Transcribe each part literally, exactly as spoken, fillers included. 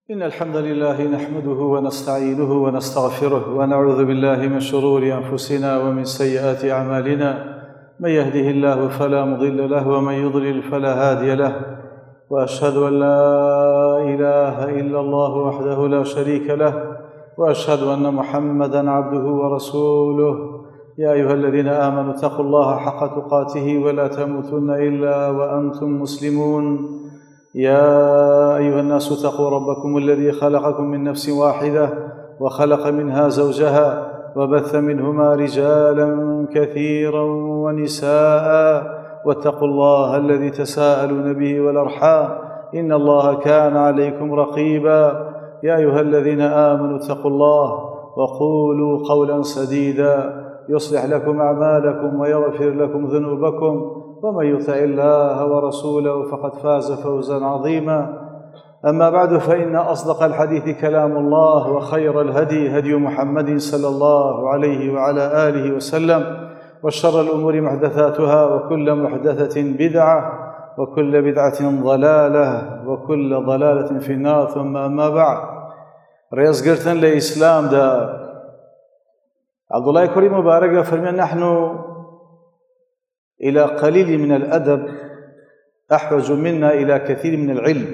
إن الحمد لله نحمده ونستعينه ونستغفره ونعوذ بالله من شرور أنفسنا ومن سيئات أعمالنا. من يهده الله فلا مضل له ومن يضلل فلا هادي له، وأشهد أن لا إله إلا الله وحده لا شريك له، وأشهد أن محمدًا عبده ورسوله. يا أيها الذين آمنوا اتقوا الله حق تقاته ولا تموتن إلا وأنتم مسلمون. يا أيها الناس اتقوا ربكم الذي خلقكم من نفس واحدة وخلق منها زوجها وبث منهما رجالا كثيرا ونساء، واتقوا الله الذي تساءلون به والأرحام إن الله كان عليكم رقيبا. يا أيها الذين آمنوا اتقوا الله وقولوا قولا سديدا يصلح لكم أعمالكم ويغفر لكم ذنوبكم، ومن يطع الله ورسوله فقد فاز فوزا عظيما. أما بعد، فإن أصدق الحديث كلام الله، وخير الهدي هدي محمد صلى الله عليه وعلى آله وسلم، وشر الأمور محدثاتها، وكل محدثة بدعة، وكل بدعة ضلالة، وكل ضلالة في النار. ثم أما بعد، ريزقرتن لإسلام دا عبد الله كريم مبارك فرمي: نحن إلى قليل من الأدب أحوج منا إلى كثير من العلم.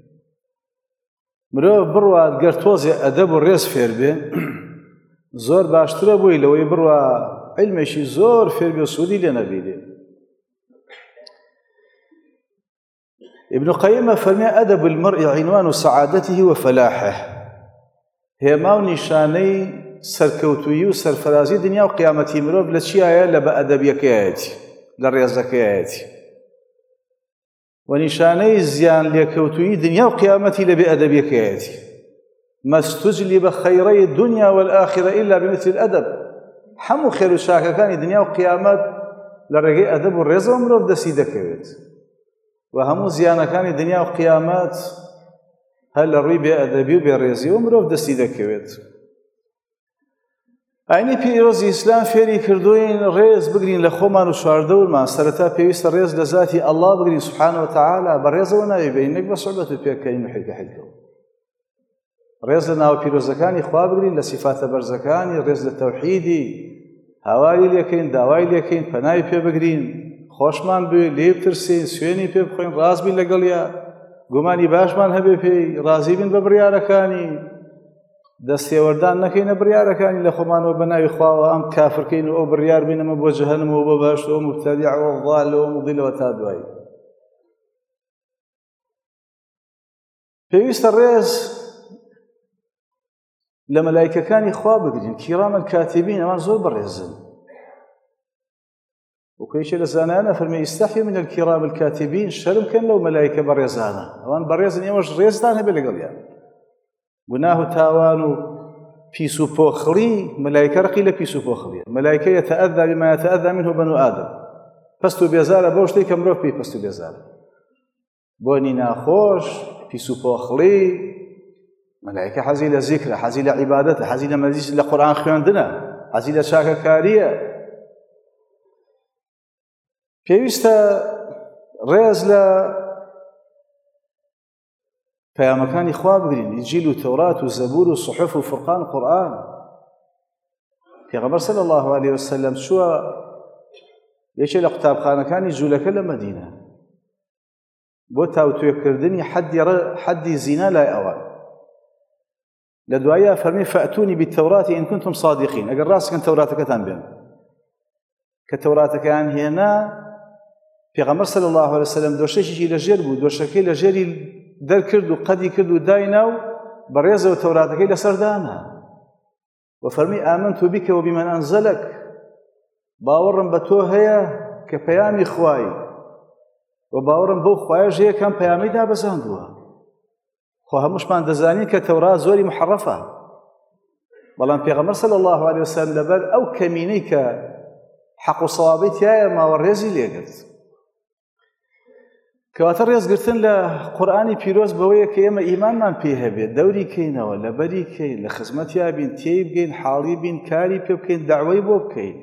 مرۆڤ بڕوا گەرتۆزێ ئەدەب و ڕێز فێر بێ زۆر باشترە بووی لەوەی بڕوا عیلمێکی زۆر فێر بێ و سوودی لێ نەبینێ. ابن قەییمە فەرمێ: ئەدەب المرء عنوان سعادته وفلاحه. هێما و نیشانەی سەرکەوتووی و سەرفەرازی دنیا و قیامەتی مرۆڤ لە چیایە؟ لە بەئەدەبیەکەیەتی، لە ڕێزەکەیەتی. و نیشانەی زیان لێکەوتووی دنیا و قیامەتی لە بێئەدەبیەکەیەتی. ما استجلب خيري الدنيا والآخرة إلا بمثل الأدب. هەموو خێر و چاکەکانی دنیا و قیامەت لە ڕێگەی ئەدەب و ڕێزەوە مرۆڤ دەستی دەکەوێت، و هەموو زیانەکانی دنیا و قیامەت هەر لە ڕووی بێئەدەبی و بێڕێزیەوە مرۆڤ دەستی دەکەوێت. ئاینی پیرۆزی ئیسلام فێری کردوین ڕێز بگرین لە خۆمان و شاردەورمان. سەرەتا پێویستە ڕێز لە ذاتی ئەڵڵا بگرین سوبحانە وتەعالا، بە ڕێزەوە ناوی بین، نەک بە سوحبەت و پێکەین و حیلکە حیلکەوە. ڕێز لە ناو پیرۆزەکانی خوا بگرین، لە سیفاتە بەرزەکانی، ڕێز لە تەوحیدی، هاواری لێکەین، داوای لێکەین، پەناوی پێ بگرین، خۆشمان بێ، لێ بترسین، سوێنی پێ بخۆین، ڕاست بین لەگەڵیا، گومانی باشمان هەبێ پێی، ڕازی بین بە بڕیارەکانی، دەستێوەردان نەکەینە بڕیارەکانی لە خۆمانەوە بە ناوی خواوە ئەم کافرکەین و ئەو بڕیار بینەمە بۆ جەهەنەمەوە بۆ باشەوە مبتەدیعەوە ضالەوە مضیلەوە تا دوایی. پێویستە ڕێز لە مەلایکەکانی خوا بگرین، کیرامەن کاتیبین، ئەوان زۆر بەڕێزن. وەکویەکێ لە زانایانە فەرمێ: ئیستەحیوا من الکیرام الکاتیبین. شەرم کەن لەو مەلایکە بەڕێزانە، ئەوان بەڕێزن، ئێوەش ڕێزتان هەبێ لەگەڵیان. گوناه و تاوان و پیس و پۆخڵی، مەلایکە ڕقی لە پیس و پۆخڵیە. مەلایکە یەتەئەذا بما یەتەئەذا منه بەنو ئادەم. پەست و بێزارە بەو شتەی کە مرۆڤ پێی پەست و بێزارە، بۆنی ناخۆش، پیس و پۆخڵی. مەلایکە حەزی لە زیکرە، حەزی لە عیبادەتە، حەزی لە مەجلیس لە قورئان خوێندنە، حەزی لە چاکەکاریە. پێویستە ڕێز لە پەیامەکانی خوا بگرین، ئینجیل و تەورات و زەبور و سوحوف و فورقان و قورئان. پێغەمبەر صلی الله علیه وسلم چووە یەکێ لە قوتابخانەکانی جوولەکە لە مەدینە بۆ تاوتوێکردنی حەدی زینا لای ئەوان. لە دواییە فەرمی: فەئتونی بالتەوراة إن كنتم صادقین. ئەگەر ڕاستکەن تەوراتەکەتان بێن. کە تەوراتەکەیان هێنا، پێغەمبەر صلی الله علیه وسلم دۆشەیەکی لەژێر بوو، دۆشەکەی لەژێری دەرکرد و قەدی کرد و داینا و بەڕێزەوە تەوراتەکەی لەسەردانا و فەرمی: ئامنت بک وبمن أنزلك. باوەڕم بە تۆ هەیە کە پەیامی خوای، و باوەڕم بەو خوایەش هەیە کەم پەیامی دابەزاندووە. خۆ هەمووشمان دەزانین کە تەورات زۆری محەڕەفە، بەڵام پێغەمبەر صلی الله علیه وسلم لەبەر ئەو کەمینەی کە حەق و سەوابی تایە ماوە ڕێزی لێگرت. کەواتە ڕێزگرتن لە قورئانی پیرۆز بەوەیە کە ئێمە ئیمانمان پێ هەبێت، دەوری کەینەوە، لەبەری کەین، لە خزمەتیا بین، تێی بگەین، حاڵی بین، کاری پێ بکەین، داعوەی بۆ بکەین.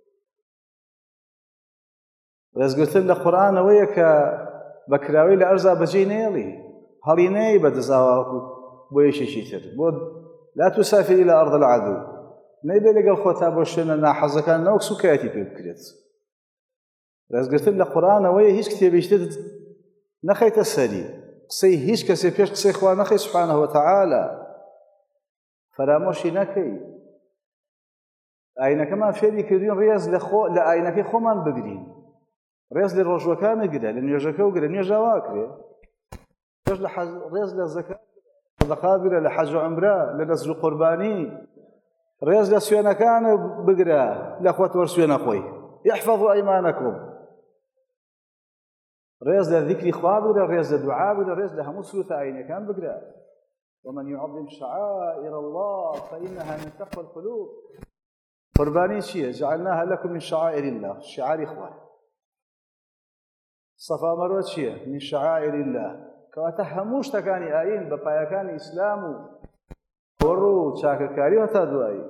ڕێزگرتن لە قورئانەوەیە کە بەکراوەی لە ئەرزا بەجێی نێڵی، هەڵی نەی بە دزاوە بۆیەشێکی تر بۆ لا تسافر إلى أرض العدو نەیبێ لەگەڵ خۆتا بۆ شوێنە ناحەزەکان نەوەک سوکایەتی پێ بکرێت ڕێزگرتن لە قورئانەوەیە هیچ کتێبێکتر نەخەیتە سەری قسەی هیچ کەسێ پێش قسەی خوا نەخەی سبحانه وتعالى فرامۆشی نەکەی ئاینەکەمان فێری کردوین ڕێز لە ئاینەکەی خۆمان بگرین ڕێز لە ڕۆژوەکانە گرە لە نوێژەکە و گرە نوێژاوا کرێ ڕێز لە زەکات سەدەقا بگرە لە حەج و عومرە لە نەزر و قوربانی ڕێز لە سوێنەکانە بگرە لە خۆت وەرسوێنە خۆی احفظوا أيمانكم ڕێز لە ذیکری خوا بگرە ڕێز لە دوعا بگرە ڕێز لە هەموو سورة ئاینەکان بگرە ومن يعظم شعائر الله فإنها من تقوى القلوب قرباني چییە جعلناها لكم من شعائر الله شعاری خوا صفا مروە چییە من شعائر الله کەواتە هەموو شتەکانی ئاین بە پایەکانی ئیسلام و کۆڕ و چاکەکاری و هەتا دوایی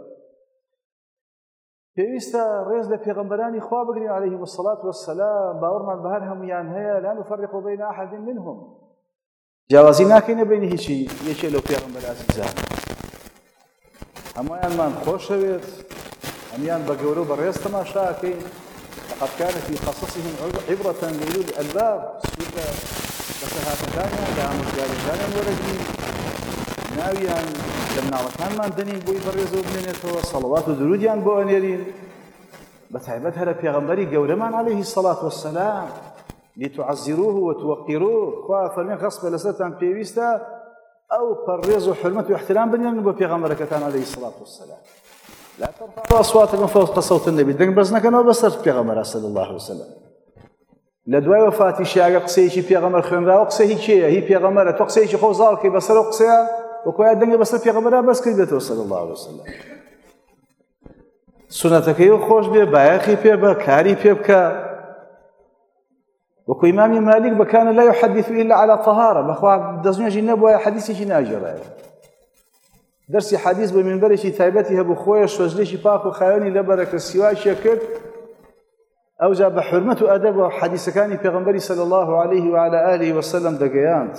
پێویستە ڕێز لە پێغەمبەرانی خوا بگرین عەلەیهیم الصەلاة وەسسەلام باوەڕمان بە هەر هەمویان هەیە لا نفرق بین أحد منهم جیاوازی ناکەینە بینی هیچی یەکێ لەو پێغەمبەر عەزیزان هەموویانمان خۆشەوێت هەمیان بە گەورە و بە ڕێز تەماشاکەین لقد كان في قصصهم عبرة لأولي الألباب سوودە بەسەهاتەکانیان لە ئامۆژگاریەکانیان وەرەگرین ناویان لە مناڵەکانمان دەنین بۆی بەڕێزەوە بمێنێتەوە سەڵەوات و درودیان بۆ ئەنێرین بەتایبەت هەرە پێغەمبەری گەورەمان عەلەیهی الصەلاة وەسسەلام لتعزروه وتوقروه خوا فەرمێن غەسبە لەسەرتان پێویستە ئەو پەڕێز و حرمەت و احترام بنێن بۆ پێغەمبەرەکەتان عەلەیهی الصەلاة وەسسەلام لا ترفعوا أصواتكم فوق صوت النبي دەنگ بەرز نەکەنەوە بەسەر پێغەمبەر صلی الله عليه وسلم لە دوای وەفاتی ئەگەر قسەیەکی پێغەمبەر خوێنراوە قسە هی کێیە هی پێغەمبەرە تۆ قسەیەکی خۆ زاڵکەی بەسەر ئەو قسەیە وەکوایە دەنگە بەسەر پێغەمبەرە بەس کردێتەوە صلی الله عليه وسلم سونەتەکەی خۆش بێ بایەخی پێ بە کاری پێ بکە وەکو ئیمامی مالک بەکانە لا يحدث إلا على طهارة بەخوا دەستنوێژی نەبووە حەدیثێکی ناگێڕایە دەرسی حەدیث بە منبەرێکی تایبەتی هەبوو خۆیە شۆژلێکی پاک و خاوێنی لەبەرەکە سیواشیە کرد ئەوجا بە حورمەت و ئەدەب و حەدیثەکانی پێغەمبەری صلی الله عليه وعلى آله وسلم دەگەیاند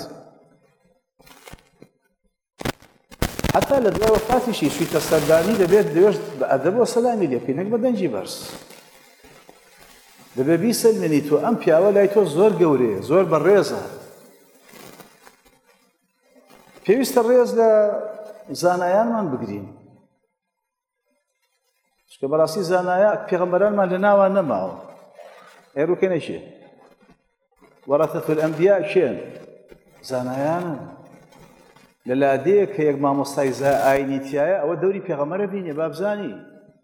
حتى لە دوای وەفاتیشی شوویتە سەردانی دەبێت دەوێت بە ئەدەب و سەلامی لێ بکەی نەک بە دەنجی بەرز دەبێ بیسەلمێنی تۆ ئەم پیاوە لای تۆ زۆر گەورەیە زۆر بەڕێزە پێویستە ڕێز لە زانایانمان بگرین چکە بەڕاستی زانایە پێغەمبەرانمان لە ناوان نەماوە ئێڕووکەنە چێ وەرەثەت الئەنبیا چێن زانایانن لە لادەیەک کە یەک مامۆستای ئاینی تایە ئەوە دەوری پێغەمبەرە بینێ با بزانی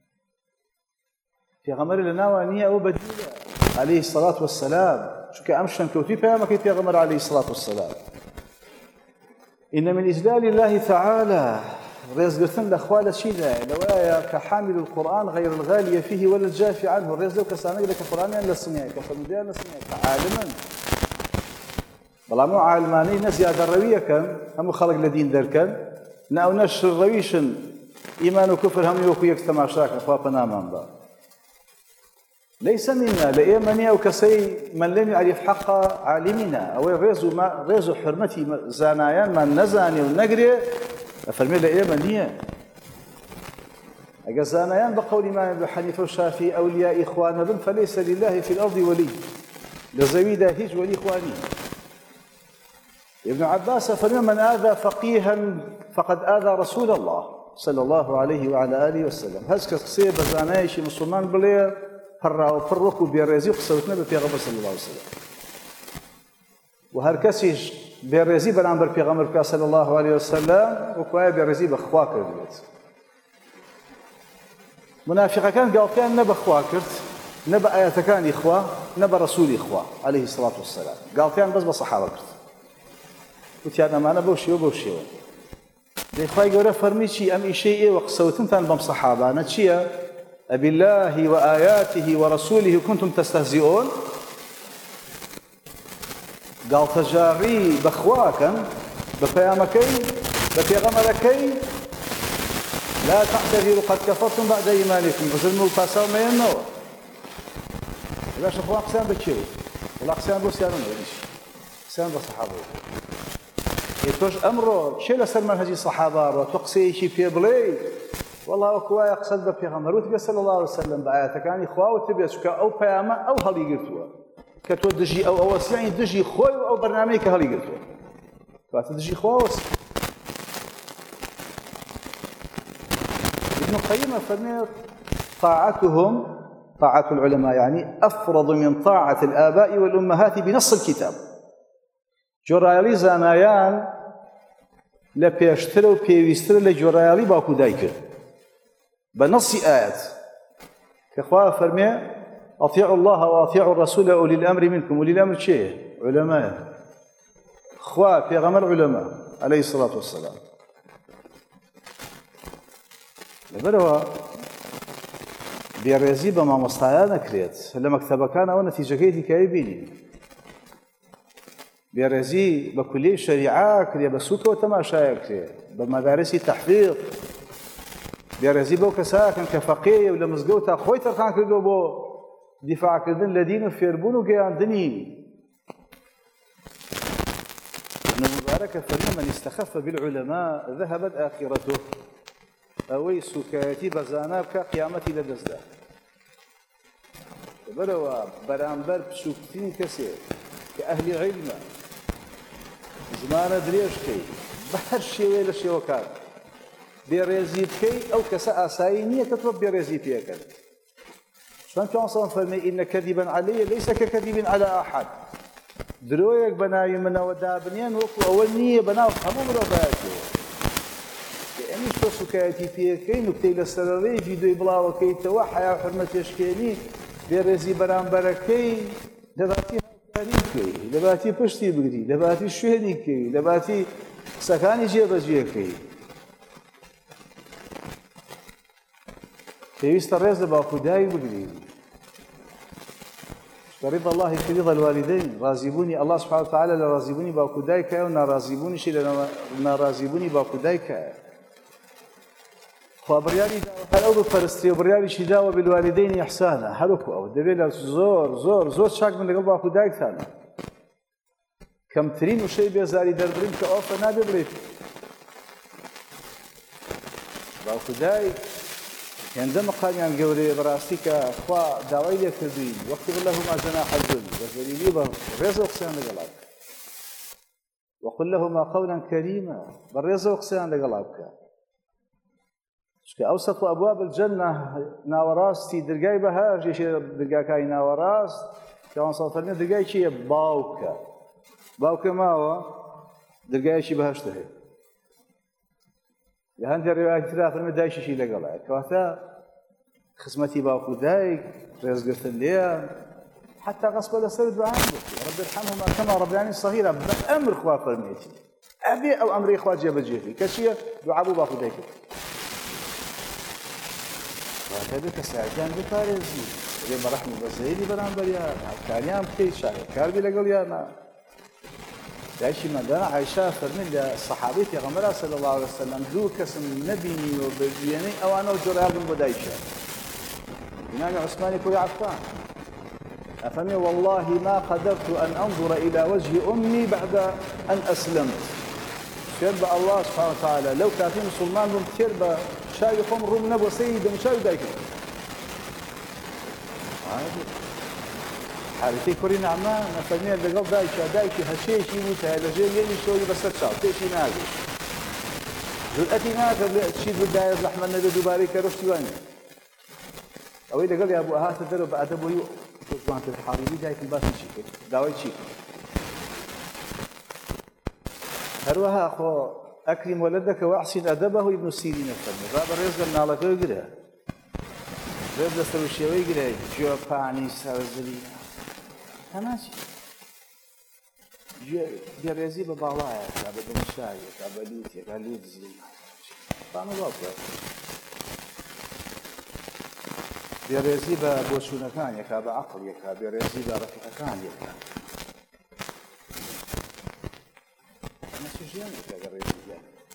پێغەمبەر لە ناوان نییە ئەوە بەدیلە عەلەیهی الصەلاة وەسسەلام چونکە ئەم شەمکەوتوی پەیامەکەی پێغەمبەر عەلەیهی الصەلاة وەسسەلام إن من إجلال الله تعالى ڕێزگرتن لە خوا لە چیدایە لەوایە کە حامل القورآن غير الغالي فيه ولا الجافي عنه ڕێز لەو کەسانەی لە کە قورئانیان لە سنیایە کە فەرمودەیان لە سنیایە کە عالمن بەڵام ئەو عالمانەی نە زیادەڕەوی یەکەن هەموو خەڵک لە دین دەرکەن نە ئەو نە شڕەویشن ئیمان و کوفر هەمووی وەکو یەک تەماشاکە خوا پەنامان بە ليس منا لإيمانيا وكسي من لم يعرف حق عالمنا أو رزو ما رزو حرمتي زانايان من نزاني ونقري فالمي لإيمانيا أجا زانايان بقول إمام أبي حنيفة والشافعي أولياء إخوانا بن فليس لله في الأرض ولي لزويدا هيج ولي إخواني ابن عباس فمن من آذى فقيها فقد آذى رسول الله صلى الله عليه وعلى آله وسلم هزك قصير بزانايشي مسلمان بليه پڕا و پڕ وەکو بێڕێزی و قسەوتنە بە پێغەمبەر صلی الله عليه وسلم و هەر کەسیش بێڕێزی بەرامبەر پێغەمبەر بکات صلی الله عليه وسلم وەکوایە بێڕێزی بە خوا کردوێت منافقەکان گاڵتەیان نە بە خوا کرد نە بە ئایەتەکانی خوا نە بە ڕەسوولی خوا عەلەیهی الصەلاة وەسسەلام گاڵتەیان بەس بە سەحابە کرد وتیان ئەمانە بەو شێوە بەو شێوە دەی خوای گەورە فەرمی چی ئەم ئیشەی ئێوە قسەوتنتان بەم سەحابانە چییە أبالله وآياته ورسوله كنتم تستهزئون قال تجاري بخواكا بفيامكي بفيغمركي لا تعتذروا قد كفرتم بعد إيمانكم فزلموا الفاسا وما ينور إذا شافوا أقسام بتشيروا والله أقسام بوسيانون وليش أقسام بصحابه تۆش ئەمڕۆ چێ لەسەر مەنهەجی سەحابە ڕۆ تۆ قسەیەکی پێ بڵێ وەڵڵا وەکو وایە قسەت بە پێغەمبەر وتبێ صلی الله علیه وسلم بە ئایەتەکانی خوا وتبێ چونکە ئەو پەیامە ئەو هەڵی گرتووە کە تۆ دژی ئەو ئەوەسی یعنی دژی خۆی و ئەو بەرنامەیە کە هەڵی گرتووە کاتە دژی خوا وەسی ابن القيم فرمى طاعتهم طاعة العلماء يعني أفرض من طاعة الآباء والأمهات بنص الكتاب جۆرایەڵی زانایان لە پێشترە و پێویسترە لە جۆرایەڵی باوکو دایکرد بە نەسی ئاەت کە خوا فەرمێ ئەطیعوا الله وأطیعوا الرسول أولي الأمر منكم أولي الأمر چێ؟ علەمایە خوا پێغەمبەر علەما عليه الصلاة والسلام لەبەرەوە بێڕێزی بە مامۆستایان نەکرێت لە مەکتەبەکانەوە نەتیجەکەی دیکایی بینین بێڕێزی بە کولیەی شەریعە کرێ بە سووکەوە تەماشایە کرێ بە مەدارسی تەحقیق بێڕێزی بەو کەساکەن کە فەقێیە و لە مزگەوتا خۆی تەرخان کردەوە بۆ دیفاعکردن لە دین و فێربوون و گەیاندنی ابن مبارك فەرمێ من استخف بالعلماء ذهبت آخرته ئەوەی سوکایەتی بەزانا بکە قیامەتی لەدەستدا لەبەرەوە بەرامبەر بچووکترین کەسێک کە ئەهلی عیلمە زمانە درێژ بکەی بە هەر شێوەیە لە شێوەکان بێڕێزی بکەی ئەو کەسە ئاسایی نییە کە تۆ بێڕێزی پێکەن چۆن پێغەمبەر فەرمێ ئینە کەذیبا عەلەیە لەیسە کەکەذیب عەلی ئەحەد درۆیەک بە ناوی منەوە دابنێن وەکو ئەوە نییە بە ناو هەموو مرۆڤایەتەوە ئەمیش تۆ سوکایەتی پێکەی نوکتەی لە سەرەڕێی ڤیدیۆی بڵاوەکەیتەوە حیا و حورمەتێشکێنی بێڕێزی بەرامبەرەکەی دەباتی هاوکاری بکەی دەباتی پشتی بگری دەباتی شوێنی بکەی دەباتی قسەکانی جێبەجێکەی پێویستە ڕێز لە باوکودایک بگری رضا الله في رضا الوالدين راضيبوني الله سبحانه وتعالى لراضيبوني باوكودايك وناراضيبوني شي لناراضيبوني باوكودايك خبرياني هل أو بفرستي وبرياني شي داوى بالوالدين إحسانا هلوكو أو دبيلا زور زور زور شاك من قلب باوكودايك ثاني كم ترين وشي بيزاري دربرين كأوفا نابي بريد باوكودايك عندما قال يعني قولي براستيك أخوة دعوية كذين واكتب لهما جناح الذل وذليلي برزق أقسام لقلبك وقل لهما قولا كريما برزق أقسام لقلبك أوسط أبواب الجنة ناوراستي درقاي بها شيء درقاكاي ناوراست كمان صوتنا درقاي شيء باوكا باوكا ما هو درقاي شيء بهاشته لهندي الرواية ثلاثة من دايش شيء لقلعك كواتا خصمتي باوكو دايك رزق الليل حتى غصب الأسرد وعنده رب يرحمهما كما ربياني صغيرة بأمر إخوة فرميتي أبي أو أمر إخوة جاب جيفي كشيء دعابو باوكو دايك وهكذا كساعدان بكاريزي لما رحمه بزيدي برام بريان كاريان بكي شاهد كاربي لقليانا دايشي مدانا عايشة فرمين للصحابي في غمرة صلى الله عليه وسلم دو كسم نبيني وبياني أو أنا وجريال بن بدايشة إمام عثماني كوي عفان أفهمي والله ما قدرت أن أنظر إلى وجه أمي بعد أن أسلمت شرب الله سبحانه وتعالى لو كافي مسلمان بمترب شاي قوم روم نبو سيدا شاي دايك حالتي كوري نعمان نفرمي لقل دايشة دايشي هشيشي موتا هلجين يلي شوي بس تشاو تيشي نازل جرأتي نازل تشيد بالداير لحمة النبي دوباري كرفتي واني أو إذا قال يا أبو أهات الدرب أدبه يو وانت الحاربي دايك الباس شيك داوي شيك هروها أخو أكرم ولدك وأحسن أدبه ابن سيرين الفرمي باب الرزق النالك ويقرأ رزق السوشي ويقرأ جو باني سرزلينا هناشي جريزي بباوايا كابا دمشاي كابا لوتي كابا لوتزي طعم بابا جريزي بوشونكان كابا عقل كابا جريزي برفيقكان يكا أنا سجيان كابا جريزي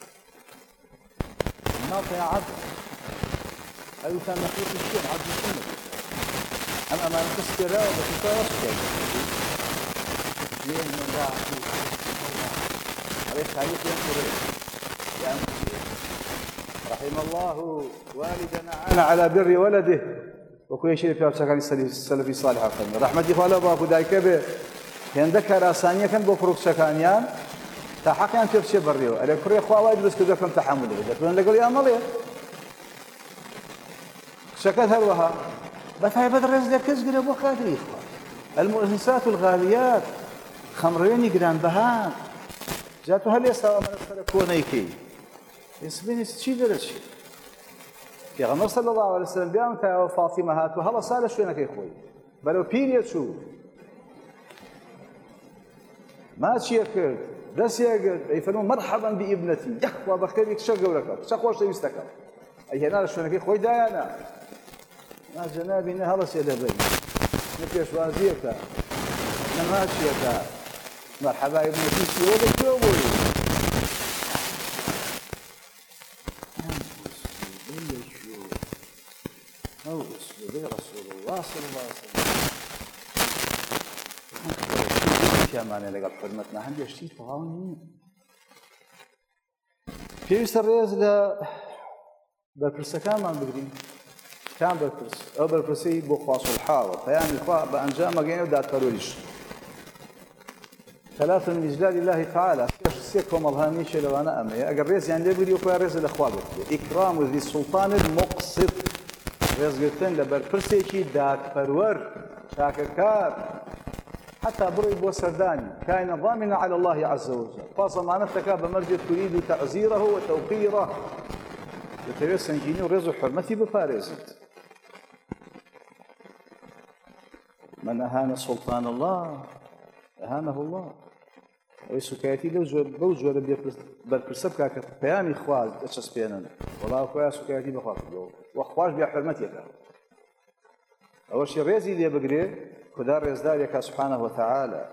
الناطع عبد أيو كان نقيط الشيء عبد السنة أما ما نكسكرا وبكتارس كابا لأن الله عليه خالق ينظر يا رحم الله والدنا عنا على بر ولده وكل شيء في أبسكان السلف الصالح رحمة الله وأبو دايك به عندك راسانية كان بفروق سكانيان تحقيقا تفسير بريو على كل إخوة وايد بس كذا كم تحمل إذا كنا نقول يا مالي شكل هروها بس هاي بدر رزق كز قريب وقادر إخوة المؤسسات الغاليات خمرين يقران بهان جاتو هل يسوى من السلكونيكي اسمين شيء درس يا غمر صلى الله عليه وسلم بيان تا فاطمة هات وهلا صار شوينك يا اخوي بلو بيني شو ما شيك بس يا يفنون مرحبا بابنتي يخوى بخيرك شقوا لك شقوا شيء يستكر اي هنا شوينك يا اخوي دايانا ما جنابنا هلا سيده بي نفيش وازيك ما شيك مرحبا ابنتي شو بدك هو اسمه رسول الله صلى الله عليه وسلم يا ماني لقى حرمتنا عندي اشتي فهاوني في سريز لا بالفرسكان ما بقدين كان بالفرس او بالفرسي بو خاص الحاره فيعني خا بانجام جينو دات فروليش ثلاثة من إجلال الله تعالى سيكم الهاميش لو أنا أمي أقريز يعني ليه فيديو كوارز الأخوات إكرام ذي السلطان المقسط رزقتن لبرفرسيكي داك فرور شاكركار حتى بري بو سرداني كان ضامنا على الله عز وجل فضمانتك بمرجع تريد تعزيره وتوقيره يتوسن جيني ورزق حرمتي بفارزت من أهان سلطان الله أهانه الله ويسكاتي لو بوجو بالفرسبكا كبيان إخوال أشخص بيانا والله أخويا سكاتي بخاطر وأخواش بيا حرمتي كان أول شيء ريزي دي بقري خدار رزداريك سبحانه وتعالى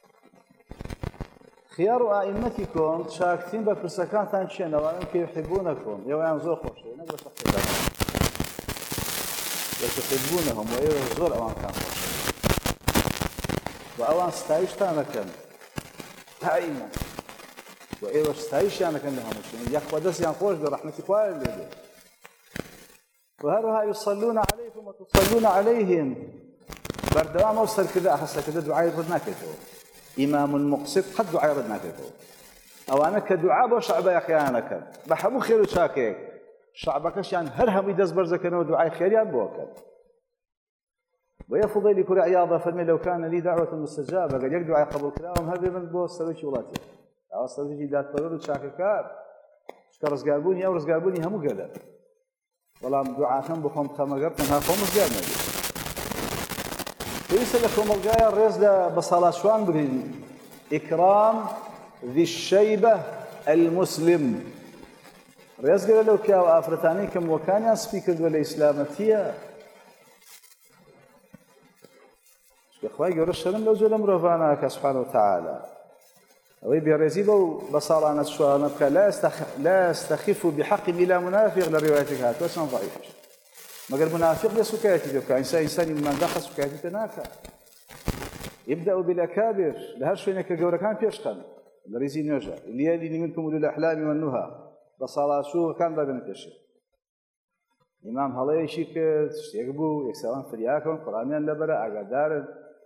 خيار أئمتكم شاكتين بالفرسكان تانشين وأنهم يحبونكم يو ينزور خوش نقول يحبونهم وينزور أوان كان خوش وأوان ستايش تانكن دائما وإيوه ستايش يعني كان لهم مشين يخوى دس ينخوش برحمتك والدي وهروها يصلون عليكم وتصلون عليهم بردوام أوصل كذا أحس كذا دعاء يردنا كذا إمام مقسط قد دعاء يردنا كذا أو أنا كدعاء بشعب يا أخي أنا كذا بحبو خير وشاكيك شعبكش يعني هرهم يدز برزكنا ودعاء خير ينبوكل ويا فضيلي كل عياضة فالمي لو كان لي دعوة مستجابة قد يقدوا قبل كلامهم هذا من بو السويش ولاتي أو السويش دات فرور وشاكر كار شكر رزقابوني أو رزقابوني همو قدر والله دعاء كان بخوم خمقرتن ها خوم رزقابنا ليس لكم الجاية الرئيس بصلاة شوان بقين إكرام ذي الشيبة المسلم رئيس قال له كاو أفرتاني كم وكان يسبيك ولا إسلامتية إخوائي يقول الشرم لو زول أمره سبحانه وتعالى ويبي رزيبه بصارانا شوان نبكى لا يستخ لا يستخف بحق بلا منافق لروايتك هات واسم ضعيف ما قال منافق لسكاتي بك إنسان إنسان من دخل سكاتي تناكا يبدأ بالأكابر لهرشينك جورا كان بيشقن الرزي نوجا اللي يلي منكم أولو الأحلام والنهى بصارا شو كان بعد نتشي إمام هلاي شيك يقبو يكسران فرياكم قرآنيا لبرا أقدار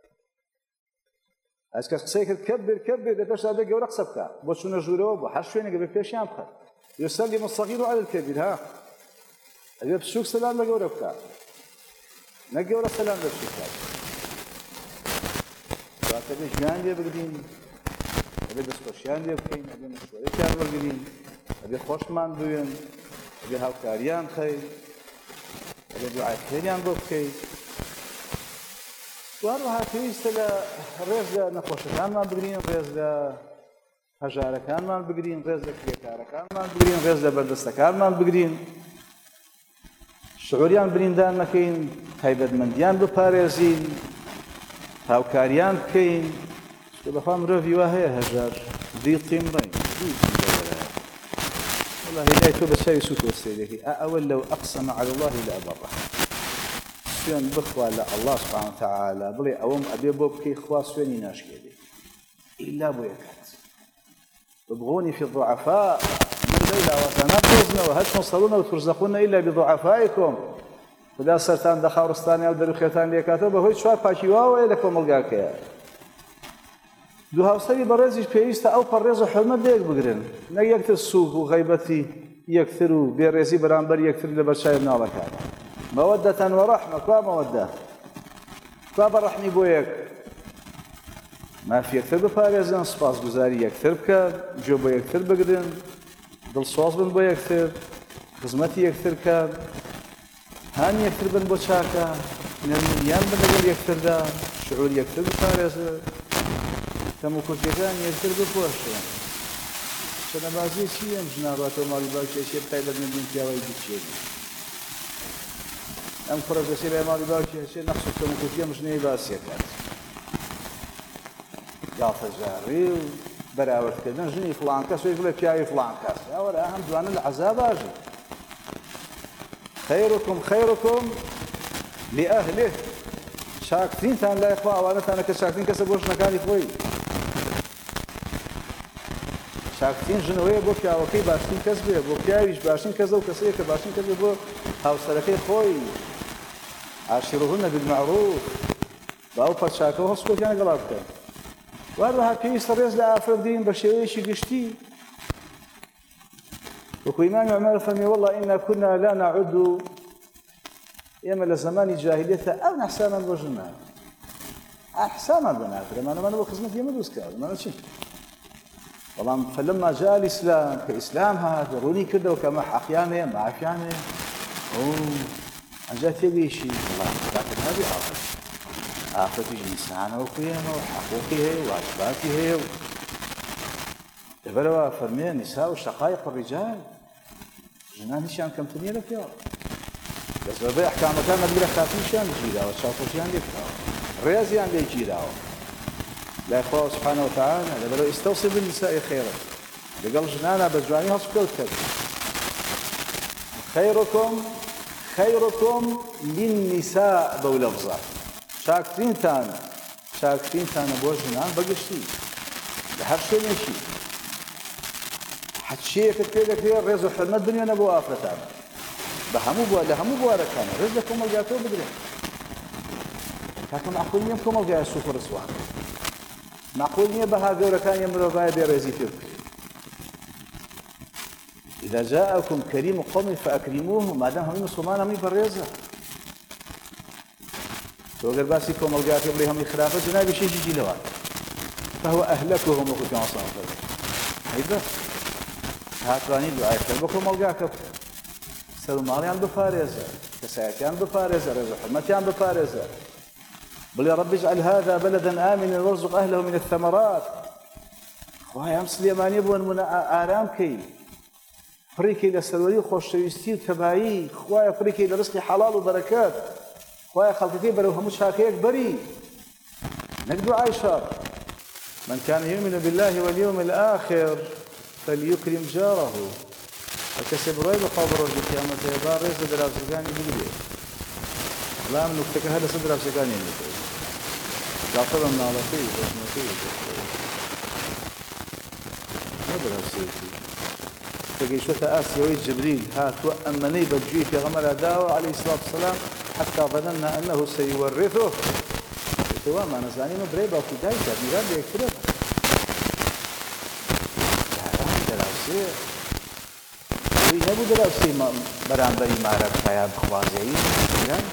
أسكت سيكل كبر كبر لتشرح بك ورق سبكا بوشون الجروب وحشوين قبل فيش ينبخل يسلم الصغير على الكبير ها أجيب السوق سلام لك ورقك نقي ورق سلام لك شكرا وأتبع جان لي بقدين أبي دسكوشيان لي بكين أبي مشوري كان بقدين أبي خوشمان دوين أبي هاوكاريان خير أبي دعاء خيريان بكين وهروها كويس لا ريز نخوش كان ما بقدين ريز هجارة كان ما بقدين ريز كريكارة كان ما بقدين ريز بردسته كان ما بقدين شعوريان بريندان مكين هيبت منديان بباريزين هاوكاريان بكين بفهم روفي وهي هجار ذي طيمرين والله هدايته بشاي سوت وسيله أول لو أقسم على الله لأبره سوين بخوا الله سبحانه وتعالى بلي أوم أبي بوبكي خوا سويني ناشكي إلا بو يكات ابغوني في الضعفاء من ليلة وتنفذنا وهل توصلون وترزقون إلا بضعفائكم خدا سرتان دخارستاني أو دروخيتان ليكاتو بهوي شوار باكيواو إلى كوملقاكيا دو هاوسري برزيج بيستا أو برزو حرمة بيك بقرن نا يكتر سوق وغيبتي يكثروا بيرزي برامبر يكثر لبرشاي من الله كان مودة ورحمة كوا مودة كوا برحمي بويك ما في يكثر بفارزن سپاس گزاري يكثر بك جو بو يكثر بقرن دل صواز بن بو يكثر خدمتي يكثر كان هان يكثر بن بو شاكا نرميان بن لقل يكثر دا شعور يكثر بفارزن تمو كرتيكان يكثر بفوشن شنبازي چیم جنابات و مالی باوکی شیب تایبت من دین پیاوی بیچید. ام خرج وسیله مالی باوکی شیب نقص تمو كرتيا مش نهي باسية كات. قال تجاري براورت كذا جني فلان كاس ويقول لك يا فلان كاس. يا ولا أهم جوان العذاب أجي. خيركم خيركم لأهله. شاكتين تان لا يخفى وانا تانا كشاكتين كسبوش نكاني خوي. شاكتين جنوية بو پیاوەکەی باشترین کەس بێ بۆ پیاویش باشترین کەس و کەسەیە کە باشترین کەس بێ بۆ هاوسەرەکەی خۆی عاشروهن بالمعروف باو پەرچاکەوە هەڵسوکۆتیان لەگەڵا بکەن وهروەها پێویستە ڕێز لە ئافرەت بدەین بە شێوەیەکی گشتی وەکو ئیمامی عومەر فەرمێ والله إنا كنا لا نعد ئێمە لە زمانی جاهلیەتە ئەو نەحسانان بۆ ژنان ئەحسانان بە ناکرێ مانەمانە بۆ خزمەت ئێمە دروست کرد مانە چی والله فلما جاء الإسلام كإسلام هذا روني كده وكما حقيانه ما عفيانه أوه أجت يبي شيء والله لكن هذه آخر آخر تيجي إنسان وقيمه وحقوقه وواجباته يبلوا فرمي النساء وشقائق الرجال جنان شان كم تنيا لك يا بس بقى أحكام كان نقدر خاتم شان جيدا وشاطر شان لك رياضيان لي جيدا لا يخوى سبحانه وتعالى لبلو استوصي بالنساء خيرا لقال جنانا بجواني هصبكوا كذا خيركم خيركم للنساء بولفظة شاكتين تانا شاكتين تانا بو جنان بقشتي لحر شيء ماشي حد شيء كتير كتير رزق حرمة الدنيا نبو آفرتان بهمو بوا لهمو بوا ركانا رزقكم الجاتو بدري لكن أقول يمكم الجاي السوق الرسوان معقول نية بها قولة كان يمرو بايا بيرزي فيك إذا جاءكم كريم قوم فأكرموه ما دام هم مسلمان هم يبرزه وقال باسيكم القاتل يبليهم يخرافة جنابي شيء يجي لوان فهو أهلكهم وكتن عصام فرد هيدا هاتواني دعاية كلبكم القاتل سلماليان بفارزة كسايتيان بفارزة رزو حرمتيان بفارزة بل يا رب اجعل هذا بلدا آمنا وارزق أهله من الثمرات خواهي أمس اليمانية بون من آرامكي فريكي لسلولي خوش شويستي وتبايي خواهي فريكي لرزق حلال وبركات خواهي خلقتي بلو هموش هاكيك بري نقدو عايشة من كان يؤمن بالله واليوم الآخر فليكرم جاره الكسب روي بقابر القيامة يبار رزق دراز زكاني بلوية لا من نكتك هذا صدر زكاني بلوية جعفر النالطي بسمتي ما درسيتي تجيشوت آسيوي جبريل هات وأمني بجي في غمر داو عليه الصلاة والسلام حتى ظننا أنه سيورثه سواء ما نزاني مبريبا في دايتا ميران بيكترب لا درسي نبو درسي برانبري معرف حياة بخوازي ميران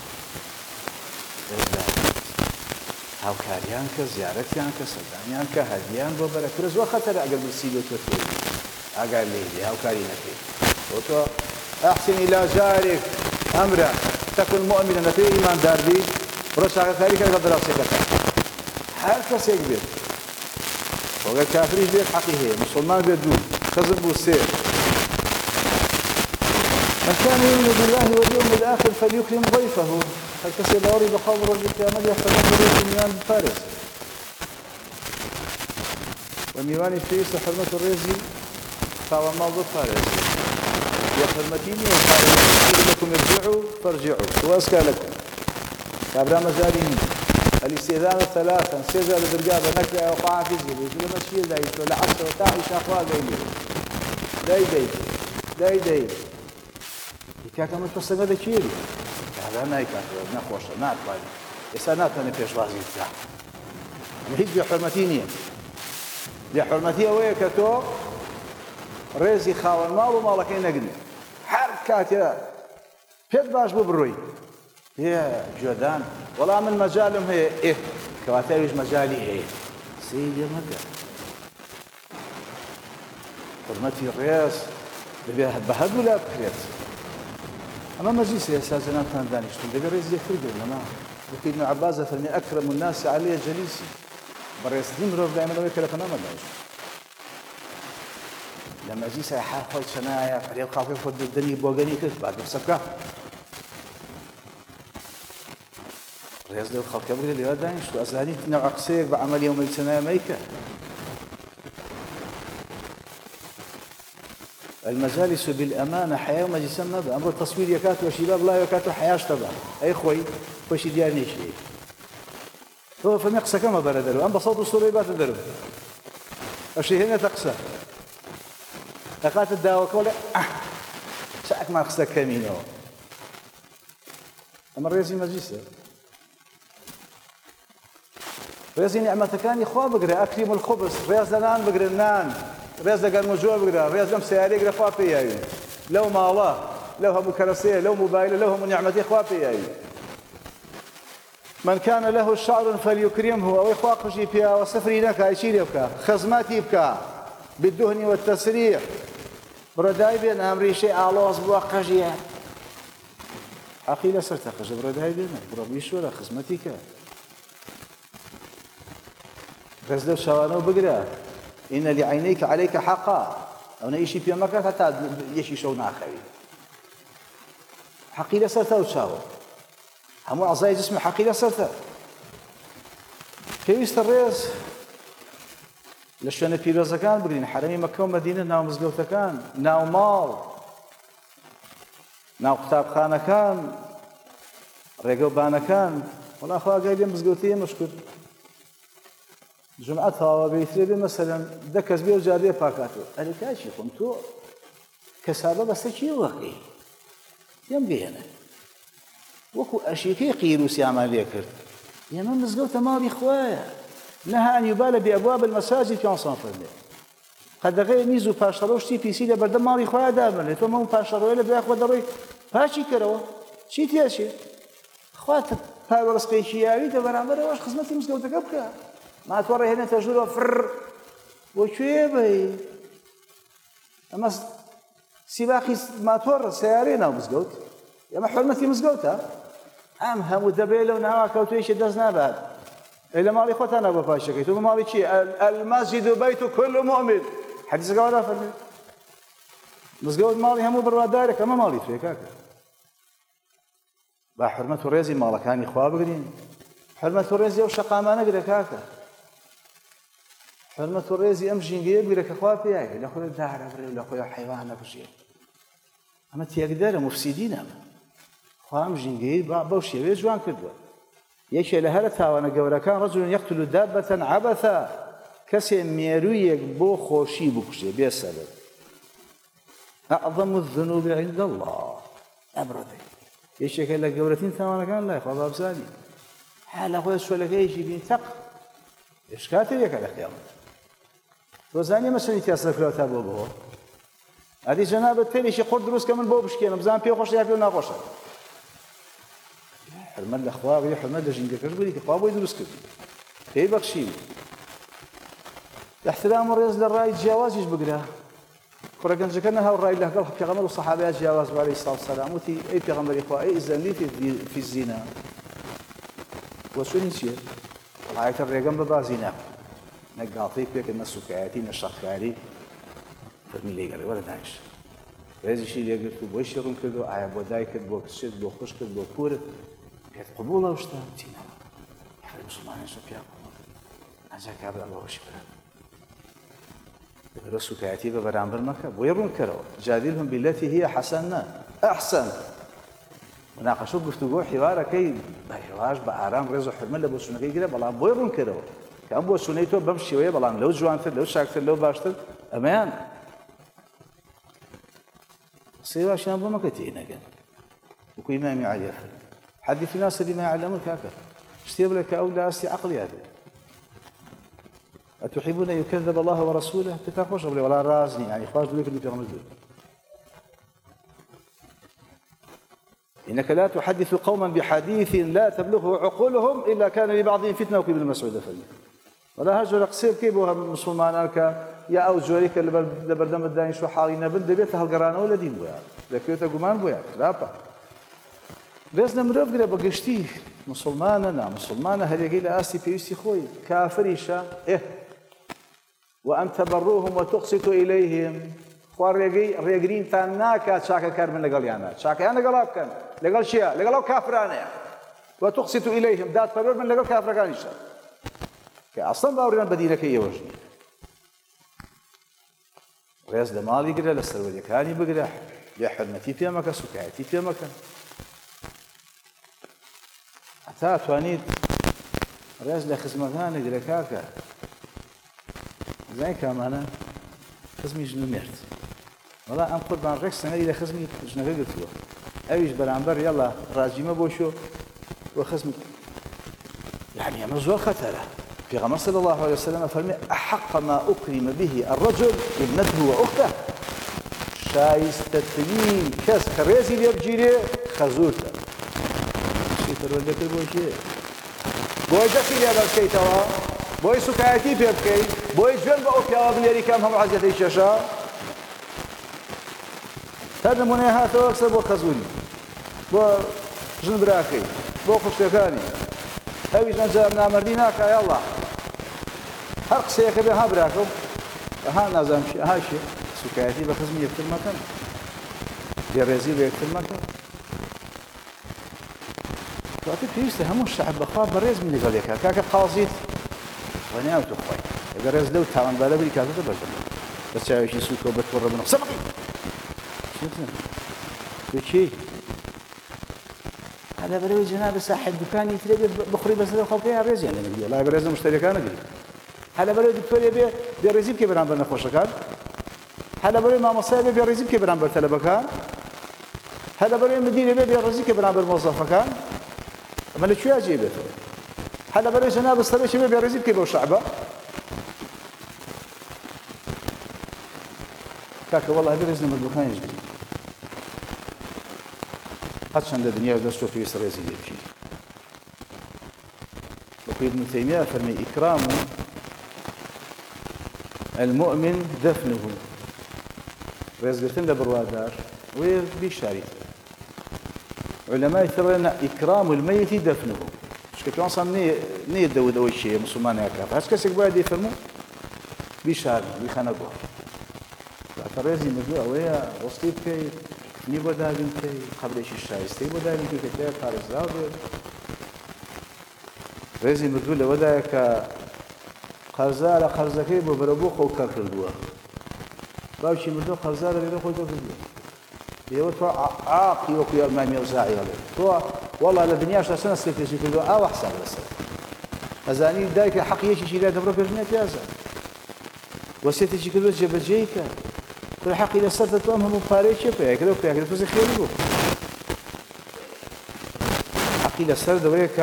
هاوکاریان کە زیارەتیان کە سەردانیان کە هەدیان بۆ بەرەکرز وە خەتەرە ئەگەر برسی بێت تۆ تۆی ئاگار لێ بێ هاوکاری نەکەی بۆ تۆ ئەحسن إلى جارك أمرك تكن مؤمنا نەتەوەی ئیماندار بیت بڕۆ چاکەکاری کە لەگەڵ دراوسێکەکە هەر کەسێک بێت وەگەر کافریش بێت حەقی هەیە موسڵمان بێت دوو خەزم بوو سێ من كان يؤمن بالله واليوم الآخر فليكرم ضيفه هالكسي دوري بقبر القيامة يحتمل بريد الميان بفارس والميواني فيه حرمة الرزي فهو الموضوع فارس يا حرمتيني وقال لكم ارجعوا فارجعوا وأزكى لكم كابرا مجالين الاستئذان ثلاثا سيزا لدرجة نكرة وقع في زي يقول ما شيء لا يشوف لا عشرة وتاعي شافوا قايلين داي داي داي داي يكاك ما تفسر هذا كيري هذا ما يكاك نخوش ما أطلع إسانات أنا فيش وازي بتاع هيك بحرمتيني بحرمتي وياك تو رزي خاون مال ومالك ينقني حركات يا فيت باش ببروي يا جودان والله من مجالهم هي إيه كواتيش مجالي إيه سيدي مكة حرمتي الرئيس بهد ولا بكريت أما مجلس يا سازنا كان دانيش تندقى رئيس يفرق ولا ما لكن ابن عباس فرمي أكرم الناس علي جليسي برئيس ديمرو دائما ويكلا فنا ما دايش لما جيس يحاول شنايا فريق خافي خد الدنيا بوغني كيف بعد بسكة رئيس دول خلق كبير اللي دانيش وأزهري نوع قصير بعمل يوم السنة ميكا المجالس بالأمانة حياة ومجلس ما بأمر التصوير يكاتو وشباب لا يكاتو حياة تبع أي خوي خوش دياني شيء هو فمي قصة كما بردلو أم بصوت الصوريبات الدرو الشيء هنا تقصى أقات الدعوة كولا أه شاك ما قصة كمينة أما الرئيسي مجلسة رئيسي نعمة كان يخوى بقرأ أكريم الخبز رئيس دلان بقرأ النان رئيس دقان مجوع بقرأ رئيس دم سياري قرأ خوافي لو ما الله لو هم كرسية لو موبايل لو هم نعمتي خوافي من كان له شعر فليكرمه أو إخواق جيبيا وسفري لك يشيل يبكى خزماتي يبكى بالدهن والتسريح برداي بين أمري شيء على أصبع قجية أخي لا سرتقج برداي بين بربي شو لا خزمتي كا غزلو شوانو بقرا إن لعينيك عليك حقا أو نيشي في مكان حتى يشي شو ناخي حقي لا سرتو شاو همو أعضاء جسم حقيقة سرته كيف الرئيس لشان في رزقان برين حرمي مكة ومدينة ناو مزقوطة كان ناو مال ناو كتاب خانة كان ريقو بانا كان والله أخوة قايلين مزقوطية مشكل جمعتها وبيثري مثلا دكز بيه وجاريه باكاتو قال كاشي خمتو كسابة بس تشي وقي يمقي هنا وكو أشيكي قيروسي عمالية كرت يا من مزقوطة ما بيخوايا نهى أن يبال بأبواب المساجد في عنصان فرمي قد غير ميزو باشروش تي في سيدة بردم ما بيخوايا دائما لتو ما باشرو إلا بيأخوة دروي باشي كروا شي تياشي خواتك بارو رسقيشي ياوي دبرامر واش خزمتي مزقوطة كبكا ما توري هنا تجربة فر وشوية بي أما سباقي ما توري سيارينا ومزقوط يا ما حرمتي مزقوطة أم هم الدبيلة ونعاك وتويش الدزنا بعد إلا مالي خوت أنا بفاشك ثم مالي شيء المسجد بيت كل مؤمن حديث قاعد أفهم مزقوط مالي هم برادارك أما مالي فيك بحرمة الرزي مالك هاني خواب قرين حرمة الرزي وشقا ما نقدر كاكا حرمة الرزي أمشي نجيب قدر كخواب فيها لا خذ الدار ولا خذ حيوان ولا شيء أما تيقدر مفسدين أما خوام جنجيد بوشي بيجوان كدوا يشي لهالتها وأنا قولا كان رجل يقتل دابة عبثا كسي ميرويك بو خوشي بكشي بيسبب أعظم الذنوب عند الله أبردي يشي كلا قولتين ثوانا كان لا يخوض أبسالي حالا أخوة سؤالك يجي بين ثق إيش كاتل يك على خيام وزاني مثلا يتياسر في الوتاب وبهو هذه جنابة تاني شي قرد دروس كمان بو بشكينا بزان بيو خوش يابيو ناقوشا حرمان الأخواب يا حرمان الجنجة كربولي كخواب ويدروس كربي هي بخشي احترام الرئيس للرأي جواز يج بقراه كرجان جكنا هاو الرأي له قال في غمر الصحابة جواز عليه الصلاة والسلام وتي أي في غمر إخوة أي إذن في في الزنا وشو نسير رأيت الرجال ببازينا نقاطي فيك الناس سكاتي نشخاري فرمي لي قال ولا داعش هذا الشيء اللي قلت له وش يرون كذا عيب وداي كذا بوكسيد بوخش كذا بوكورة كانت قبولة وشتها تينا يا مسلمان شفيا أجاك عبد الله وشكرا الرسول كاتبه برامبر مكة ويرون كرو جادلهم بالتي هي حسنة أحسن مناقشه و گفتوگۆ حیوارەکەی بە هێواش بە ئارام ڕێز و حرمەت لە بۆ سونەکەی گرە بەڵام بۆی ڕوون کردەوە کە ئەم بۆ سونەی تۆ بەم شێوەیە بەڵام لەو جوانتر لەو چاکتر لەو باشتر ئەمەیان سێواشیان بۆ مەکە تێنەگەن وەکو ئیمامی عەلی حدث الناس بما يعلمون كافر اشتيب لك أو لا أستي عقلي هذا أتحبون أن يكذب الله ورسوله تتاخوش قبل ولا رازني يعني خواش دولك اللي في رمزه إنك لا تحدث قوما بحديث لا تبلغه عقولهم إلا كان لبعضهم فتنة وكي ابن مسعود فلي ولا هجر قصير كيبوها مسلمانك يا أو جوريك اللي بردم الداني شو حالينا بند بيتها القرانة ولا دين بويا لكيوتا قمان بويا لا با بێزنە مرۆڤ گرە بە گشتی مسلمانە نا مسلمانە هەرێگەی لە ئاستی پێویستی خۆی کافریشە ئێ وأن تبروهم وتقسطوا إليهم خوا ڕێگەی ڕێگرینتان ناکات چاکەکار من لەگەڵیانە چاکەیان لەگەڵا بکەن لەگەڵ چییە لەگەڵ ئەو کافرانەیە وتقسطوا إليهم دادپەروەر من لەگەڵ کافرەکانیشە کە ئەسڵەن باوەڕیان بە دینەکەی ئێوەش نییە ڕێز لە ماڵی گرە لە سەروەریەکانی بگرە لێ حرمەتی پێ مەکە سوکایەتی پێ مەکە تا توانیت ڕێز لە خزمەکانە گرە کاکە زای کامانە خزمی ژن و مرد وەڵا ئەم قوربان ڕێک سەنەری لە خزمی ژنەکە گرتووە ئەویش بەرامبەر یەڵا ڕاجیمە بۆ شۆ بۆ خزمی يعني ئەمە زۆر خەتەرە پێغەمبەر صلی الله عليه وسلم فەرمێ أحق ما أكرم به الرجل ابنته وأخته شایستەترین کەس کە ڕێزی لێ بگیرێ خەزوورتە پەروەردەکەی بۆ چییە؟ بۆی دەستی لێ بەرکەیتەوە بۆی سوکایەتی پێ بکەیت بۆی گوێن بە ئەو پیاوە بنێری کەم هەموو عەزیەتەی شێشە هەر نمونەیە هاتەوە ئەکسەر بۆ خەزووری بۆ ژن براکەی بۆ خوشتەکانی ئەویش نەجار نامەردی ناکا یاڵڵا هەر قسەیەکە بێ ها براکە ها نازانم چی ها چییە سوکایەتی بە خزمی یەکتر مەکەن بێڕێزی بە یەکتر مەکەن کاتێ پێویستە هەموو شەعب بەخوا بەڕێز من لەگەڵ یەکە کاکە قازیت وەنیاو تۆ خۆی ئەگەر ڕێز لەو تاوانبارە بری کاتەکە بەردەم بە چاوێکی سووکەوە بە تۆڕە بنەوە قسە مەکەی تۆ چی هەلا بەرەوەی جەنابە ساحێب دوکانی ترێ بێ بخوڕی بەسەر ئەو خەڵکەیان ڕێزیان لێ نەگری وەڵای بەڕێز لە مشتەریەکان نەگری هەلا بەرەوەی دکتۆرێ بێ بێڕێزی بکەی بەرامبەر نەخۆشەکان هەلا بەرەوەی مامۆستایە بێ بێڕێزی بکەی بەرامبەر تەلەبەکان هەلا بەرەوەی مدیرێ بێ بێڕێزی بکەی بەرامبەر مۆزەفەکان ئەمە لەکوێ جێبێتەوە هەلا بەرەوەی جەنابە سەرۆکی بێ بێڕێزی بکەی بەو شەعبە کاکە وەڵای بێ ڕێز لە مردوەکانیش بگری هەر چەندە دنیا دەست تۆ پێویستە ڕێزی لێ بکەی وەکو ابن تەیمیە فەرمێ ئیکرام المؤمن دفنه ڕێزگرتن لە بڕوادار وێ بیشاریت علماء ترى إكرام الميت دفنه مش كتير أصلا ني ني داود أول شيء مسلمان يا كافر هش كسر بعد يفهموا بيشار بيخانقوا فأتريزي مجموعة ويا وصيت كي نيبو دارين كي قبل شيء شايستي بو دارين كي كتير خارج زاوية ريزي مجموعة ودا ك خرزارة خرزكي ببربوخ وكركل دوا باوشي مجموعة خرزارة اللي يروحوا يكركل يقول تو عاقي وكيا المامي وزاعي عليه تو والله للدنيا شو سنة سكتي كده أو أحسن بس أزاني دايك حق يشي شيء لا تبرك الدنيا تيازا وسيتي كده جب جيكا كل حق إذا صرت توم هم باريش يبقى كده وكيا كده فوز خير يقول حق إذا صرت وياك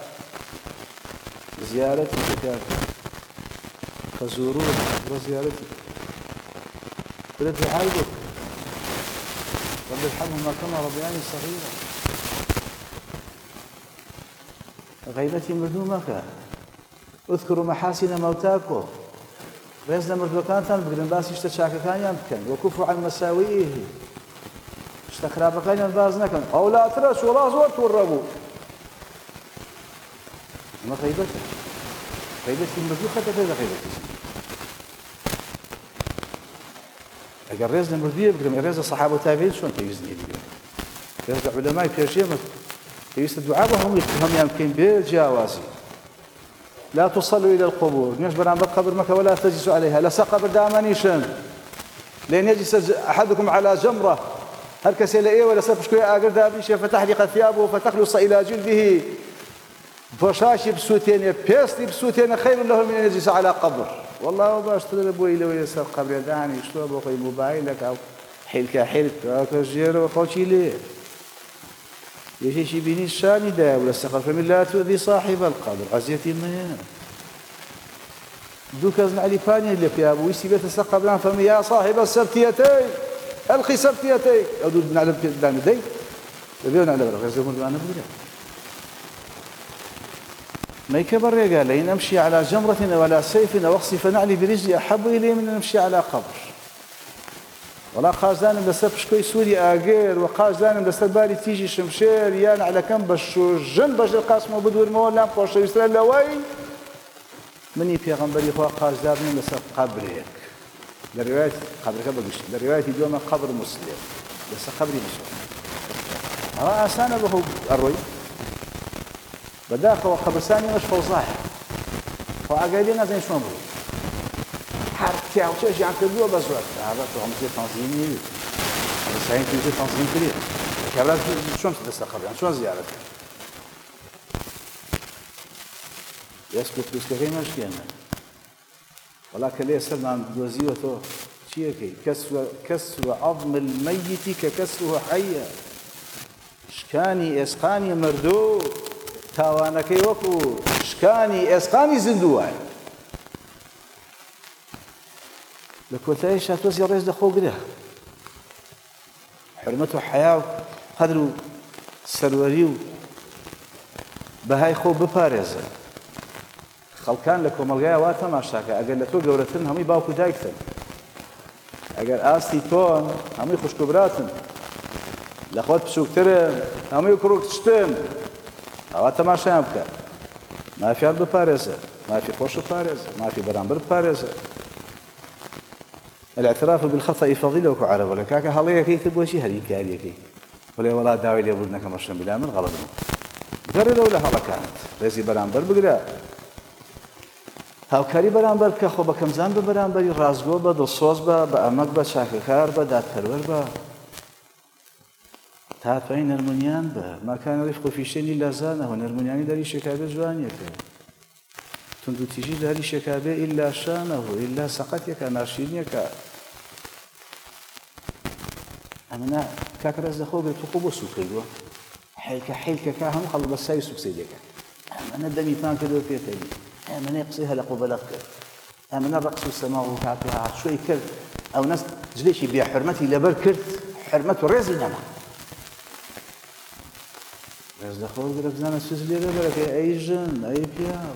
زيارتي كده فزورون وزيارتي كده تعالجوا رب ارحمهما كما ربياني صغيرا غيبتي مردومك اذكروا محاسن موتاكم ريزنا مردوكانتان بقدن باس اشتشاككان يمكن وكفوا عن مساوئه اشتخرابكان ينباز نكن او لا ترش ولا زور توربوا ما غيبتك غيبتي مردوكة كذا غيبتي اگر ريز نمرديه بقدر ريز الصحابه والتابعين شلون تيزني بقدر ريز العلماء بيرشيم تيست الدعاء وهم يفهم يمكن بالجوازي لا تصلوا الى القبور نيش برام بالقبر مكه ولا تجلسوا عليها لا سقبر دامنيشن لين يجلس احدكم على جمره هەر کەسێ لە ئێوە لەسەر پشکۆی ئاگردا بریشێ فتحلق ثيابه فتخلص إلى جلده پۆشاشی بسووتێنێ پێستی بسووتێنە خير له من أن يجلس على قبر والله باشتر بۆی لەوەی لەسەر قەبرێ دانیشتووە بۆ خۆی موبایلەکە و حیلکە حیلکە ژێرەوە خەڵکی لێ یەکێکی بینی شانی دایە و لەسەر فەرمی لا تؤذي صاحب القبر عەزیەتی منێ دوو کەس نعلیپانی لێ پێیا بوو ویستی بێتە سەر قەبران فەرمی یا صاحب السبتيتين ألقي سبتيتيك ئەو دوو نعلم پێدانە دەی دەبێ نعلە بەرە ڕێزە مردوانە بگرە ميك بريقا لئن أمشي على جمرة ولا سيف وأخصف نعلي برجلي أحب إلي من أن أمشي على قبر ولا خازان بسبب شكوي سوري آجير وخازان بسبب بالي تيجي شمشير يان على كم بشو جن بجر القاسم وبدور مولا بوش يسرى لوين مني بيغمبري خوا خازان بسبب قبرك لرواية قبرك بقش لرواية دوما قبر مسلم بس قبري مسلم ها أسانا بهو الروي بداخل وقبرساني مش فوزاح فأقالي نازين شلون بقول حركة أو شيء عن كذوة بزوات هذا توهم كذا تنظيمي هذا سعيد كذا تنظيم كذا كبرات شلون تتسقط يعني شلون زيارة يسكت بسكتين مش كنا ولكن ليه سلم عن وزيوته شيء كي كسر كسر عظم الميت ككسره حيا شكاني إسقاني مردو تاوانەکەی وەکو شکانی ئێسقانی زیندووە لە کۆتایی شاتۆزی ڕێز لەخۆ گرە حرمەت و حیا و قەدر و سەروەری و بەهای خۆ بپارێزە خەڵکان لە کۆمەلگایە وا تەماشاکە ئەگەر لە تۆ گەورەترن هەمووی باوکو دایکتن ئەگەر ئاستی تۆن هەمووی خوشک و براتن لە خۆت بچووکترن هەمووی کوڕ و کچتن ئەوە تەماشایان بکە مافیان بپارێزە مافی خۆش بپارێزە مافی بەرامبەر بپارێزە الاعتراف بالخطأ فضيلة وكو عربة لك هكا هڵەیەکەی تر بۆچی هەری کاریەکەی بڵێ وەڵا داوای لێبوردنەکەم شەم بلا من غەڵەت بوو گەڕێرەوە لە هەڵەکانت ڕێزی بەرامبەر بگرە هاوکاری بەرامبەر بکە خۆ بە کەمزان بە بەرامبەری ڕازگۆ بە دڵسۆز بە بە ئەمەک بە چاکەکار بە دادپەروەر بە تاپەی نەرمونیان بە ماکان ڕیفق و فیشێنی لەزانەوە نەرمونیانی داری شێکابێ جوانیەکە تند و تیژی داری شێکابێ ئیلا شانەوە ئیلا سەقەتێکە ناشرینیەکە ئەمەنا کاکە ڕێز لەخۆ بێت خۆ بۆ سوکردووە حیلکە حیلکەکە هەموو خەڵک بە سای سوکسەی دەکە ئەمەنە دەمی پان کردەوە پێکەوی ئەمەنەی قسەی هەلە قوبەلەق کرد ئەمەنە ڕەقس و سەما و هاتووە هاتشۆی کرد ئەو نەس جلێکی بێ حرمەتی لەبەر کرد حرمەت و ڕێزی نەما ڕێز لەخۆ گرە بزانە سوز لێرە بەرەکەی ئەی ژن ئەی پیاو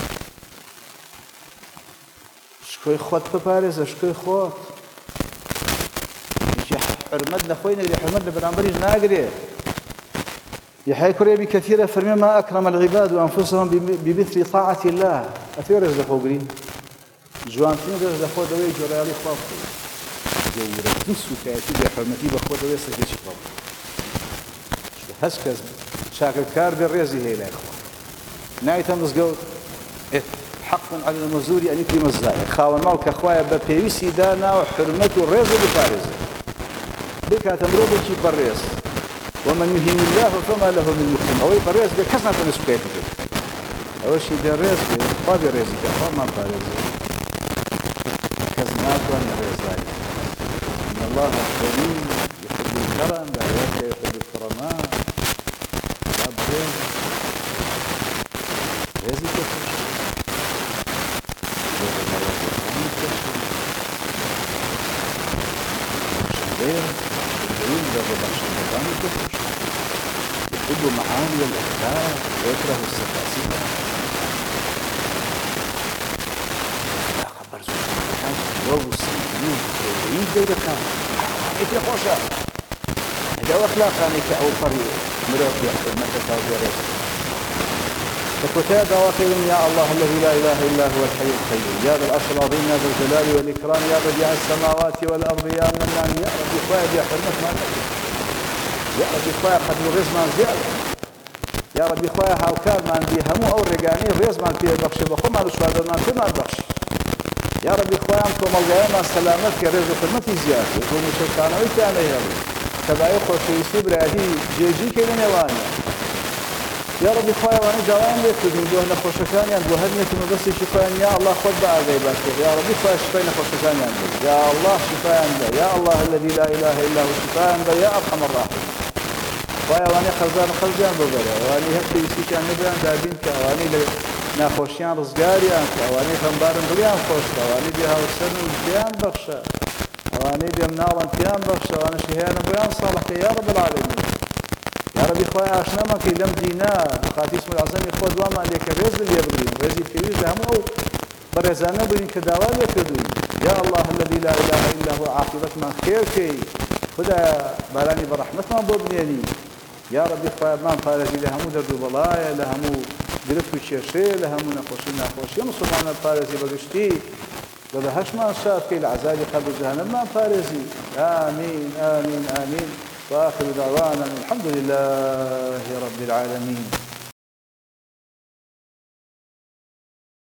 شکۆی خۆت بپارێزە شکۆی خۆت حرمت لخوين اللي حرمت لبرامبريج ناقري يحيى كريبي كثيرة فرمي ما أكرم العباد وأنفسهم بمثل طاعة الله أثير رزق خوغري جوان فين رزق خو دوي جورالي خواف جورا تنسو كاتي بحرمتي بخو دوي سكيشي خواف هسكز شاكل كار بالرزي هي لا إخوة نايت مزقود حق على المزوري أن يكرم الزائر خاون مالك أخويا ببيوسي دانا وحرمته الرزق بفارزه بك تمرضي بريس ومن يهين الله فما له من مكرم أو بريس بكسنة نسكيته أول شيء بريس بقابل رزقه فما بريس كزنات وأنا رزاي إن الله كريم يحب الكرم لا يحب الكرماء بريس رزقه يحب معاني الأخلاق ويكره السفاسفة لا خبر زوجة وهو السنين ويعيد دولة كامل إيه خوشة هذا أخلاق عنك أو فريق مرات يحب مكة وغيره فكتاب واقعين يا الله الذي لا إله إلا هو الحي القيوم يا ذا العرش العظيم يا ذا الجلال والإكرام يا بديع السماوات والأرض يا منان يا رب إخوائي يا حرمة ما تكفي يا رب إخوائي قد الغيظ ما زيادة يا رب إخوائي هاوكار ما عندي همو أو رجاني الريز ما فيه بخشي بخو ما رشواد ما فيه ما بخشي يا رب إخوائي أنتم ملغايا ما سلامتك يا ريز وحرمتي زيادة يقوم الشيطان ويتانا يا رب سەبای خۆشەویستی و برایەتی جێژی کەی لە نێوانە. یا ربی خوای ئەوانەی داوایان لێ کردین بۆ نەخۆشەکانیان بۆ هەر نیەت و مەبەستێکی خۆیان یا الله خۆت بە ئاگای باش بکە. یا ربی خوای شفای نەخۆشەکانیان بێ. یا الله شفایان بە. یا الله الذي لا اله الا هو شفایان بە. یا ارحم الراحمین. خوای ئەوانەی خەرزان و خەرجیان ببەرە. ئەوانەی هەر پێویستییان هەبیان دابین کە ئەوانەی لە ناخۆشیان ڕزگاریان کە ئەوانەی غەمبارن دڵیان خۆشکە. ئەوانەی بێهاوسەرن و پێیان بەخشە. ئەوانەی بێمناڵن پێیان بەخشە. ئەوانەشی هەیەنە بۆیان ساڵحکە یا رب العالمین. یا ربی خوای ئاشنەمەکەی لەم دینە خاتی اسم العەزەمی خۆ دوامان لێ کە ڕێز لێ بگرین ڕێزی پێویست لە هەموو ئەو بەڕێزانە بگرین کە داوا لێ کردوین. یا الله الذي لا اله الا هو عاقبەتمان خێرکەی. خدایە بارانی بەڕەحمەتمان بۆ بنێنی. یا ربی خوایمان پارێزی لە هەموو دەرد و بەڵایە لە هەموو گرفت و کێشەیە لە هەموو نەخۆشی ناخۆشیە مسلمانە پارێزی بەگشتی و بەهەشتمان شاد کەی لە عەزابی قەبر و جەهەنەممان پارێزی. آمین آمین آمین. وآخر دعوانا الحمد لله رب العالمين.